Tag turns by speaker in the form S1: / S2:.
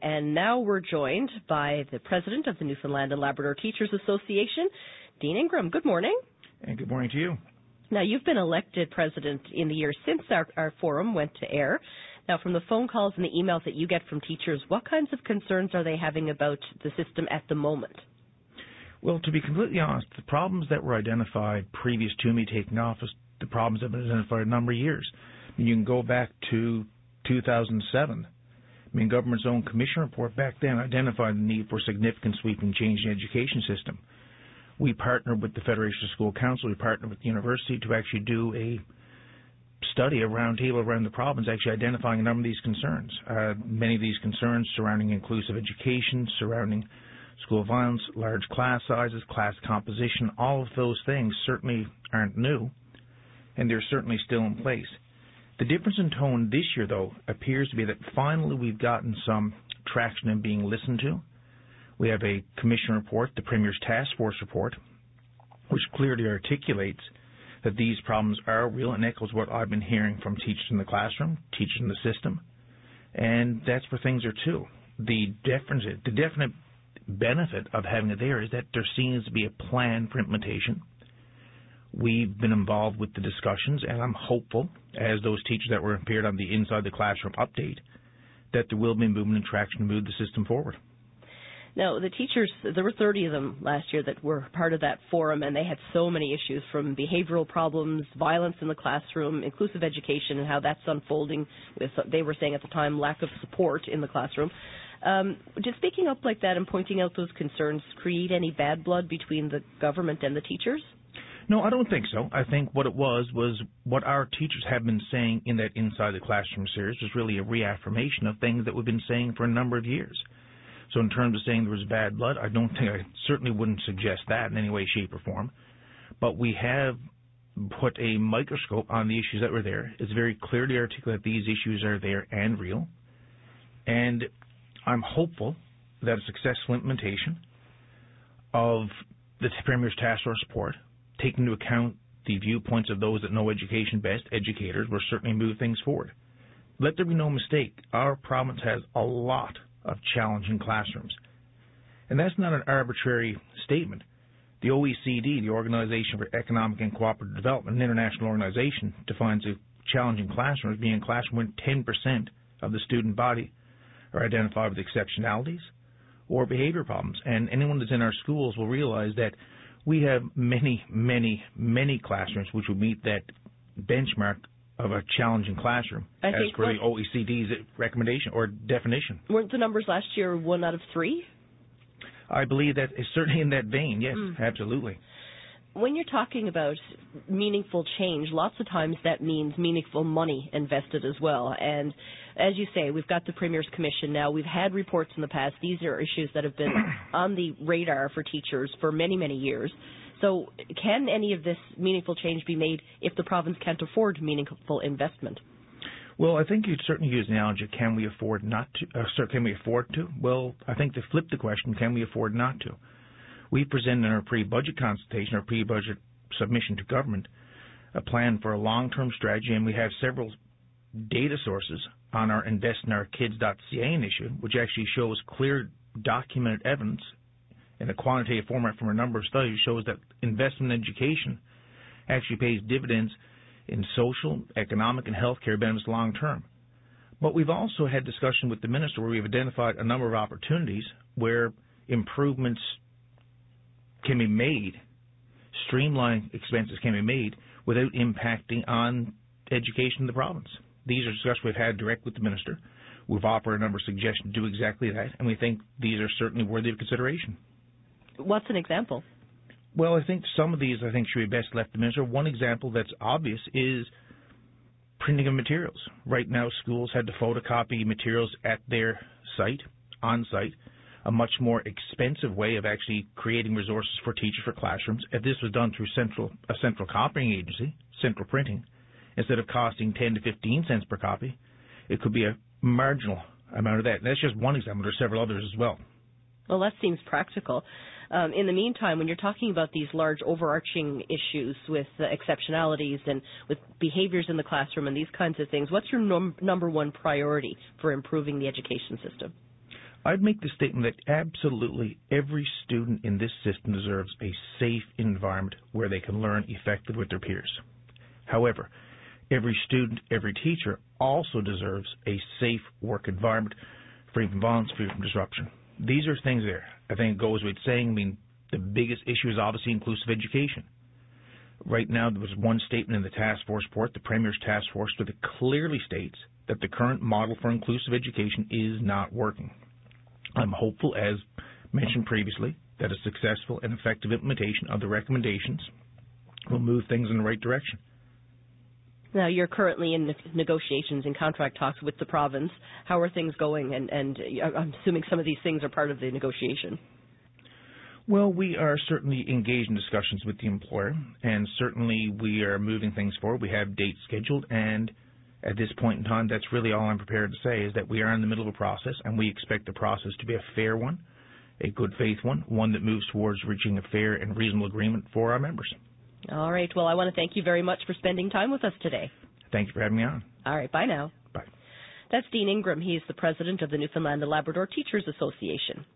S1: And now we're joined by the president of the Newfoundland and Labrador Teachers Association, Dean Ingram. Good morning.
S2: And good morning to you.
S1: Now, you've been elected president in the year since our forum went to air. Now, from the phone calls and the emails that you get from teachers, what kinds of concerns are they having about the system at the moment?
S2: Well, to be completely honest, the problems that were identified previous to me taking office, the problems have been identified a number of years. I mean, you can go back to 2007. I mean, government's own commission report back then identified the need for significant sweeping change in the education system. We partnered with the Federation of School Council, we partnered with the university to actually do a study, a roundtable around the province, actually identifying a number of these concerns. Many of these concerns surrounding inclusive education, surrounding school violence, large class sizes, class composition, all of those things certainly aren't new, and they're certainly still in place. The difference in tone this year, though, appears to be that finally we've gotten some traction in being listened to. We have a commission report, the Premier's Task Force report, which clearly articulates that these problems are real and echoes what I've been hearing from teachers in the classroom, teachers in the system, and that's where things are too. The definite benefit of having it there is that there seems to be a plan for implementation. We've been involved with the discussions, and I'm hopeful, as those teachers that were appeared on the Inside the Classroom update, that there will be movement and traction to move the system forward.
S1: Now, the teachers, there were 30 of them last year that were part of that forum, and they had so many issues from behavioral problems, violence in the classroom, inclusive education, and how that's unfolding with, they were saying at the time, lack of support in the classroom. Did speaking up like that and pointing out those concerns create any bad blood between the government and the teachers?
S2: No, I don't think so. I think what it was what our teachers have been saying in that Inside the Classroom series was really a reaffirmation of things that we've been saying for a number of years. So in terms of saying there was bad blood, I certainly wouldn't suggest that in any way, shape, or form. But we have put a microscope on the issues that were there. It's very clearly articulated that these issues are there and real. And I'm hopeful that a successful implementation of the Premier's Task Force report, taking into account the viewpoints of those that know education best, educators, will certainly move things forward. Let there be no mistake, our province has a lot of challenging classrooms. And that's not an arbitrary statement. The OECD, the Organization for Economic and Cooperative Development, an international organization, defines a challenging classroom as being a classroom where 10% of the student body are identified with exceptionalities or behavior problems. And anyone that's in our schools will realize that we have many, many, many classrooms which will meet that benchmark of a challenging classroom as per the OECD's recommendation or definition.
S1: Weren't the numbers last year 1 out of 3?
S2: I believe that is certainly in that vein, yes, absolutely.
S1: When you're talking about meaningful change, lots of times that means meaningful money invested as well. And as you say, we've got the Premier's Commission now. We've had reports in the past. These are issues that have been on the radar for teachers for many, many years. So can any of this meaningful change be made if the province can't afford meaningful investment?
S2: Well, I think you'd certainly use the analogy, can we afford can we afford to? Well, I think to flip the question, can we afford not to? We presented in our pre-budget consultation, our pre-budget submission to government, a plan for a long-term strategy, and we have several data sources on our investinOurKids.ca initiative, which actually shows clear documented evidence in a quantitative format from a number of studies, shows that investment in education actually pays dividends in social, economic, and healthcare benefits long term. But we've also had discussion with the minister where we've identified a number of opportunities where improvements can be made, streamlined expenses can be made without impacting on education in the province. These are discussions we've had direct with the minister. We've offered a number of suggestions to do exactly that, and we think these are certainly worthy of consideration.
S1: What's an example?
S2: Well, I think some of these should be best left to the minister. One example that's obvious is printing of materials. Right now, schools had to photocopy materials at their site, on site, a much more expensive way of actually creating resources for teachers for classrooms. If this was done through a central copying agency, central printing, instead of costing 10 to 15 cents per copy, it could be a marginal amount of that. And that's just one example. There are several others as well.
S1: Well, that seems practical. In the meantime, when you're talking about these large overarching issues with exceptionalities and with behaviors in the classroom and these kinds of things, what's your number one priority for improving the education system?
S2: I'd make the statement that absolutely every student in this system deserves a safe environment where they can learn effectively with their peers. However, every student, every teacher also deserves a safe work environment, free from violence, free from disruption. These are things there. I think it goes with saying, the biggest issue is obviously inclusive education. Right now, there was one statement in the task force report, the Premier's task force, that clearly states that the current model for inclusive education is not working. I'm hopeful, as mentioned previously, that a successful and effective implementation of the recommendations will move things in the right direction.
S1: Now, you're currently in negotiations and contract talks with the province. How are things going? And I'm assuming some of these things are part of the negotiation.
S2: Well, we are certainly engaged in discussions with the employer, and certainly we are moving things forward. We have dates scheduled, and at this point in time, that's really all I'm prepared to say, is that we are in the middle of a process, and we expect the process to be a fair one, a good faith one that moves towards reaching a fair and reasonable agreement for our members.
S1: All right. Well, I want to thank you very much for spending time with us today.
S2: Thank you for having me on.
S1: All right. Bye now.
S2: Bye.
S1: That's Dean Ingram. He's the president of the Newfoundland and Labrador Teachers Association.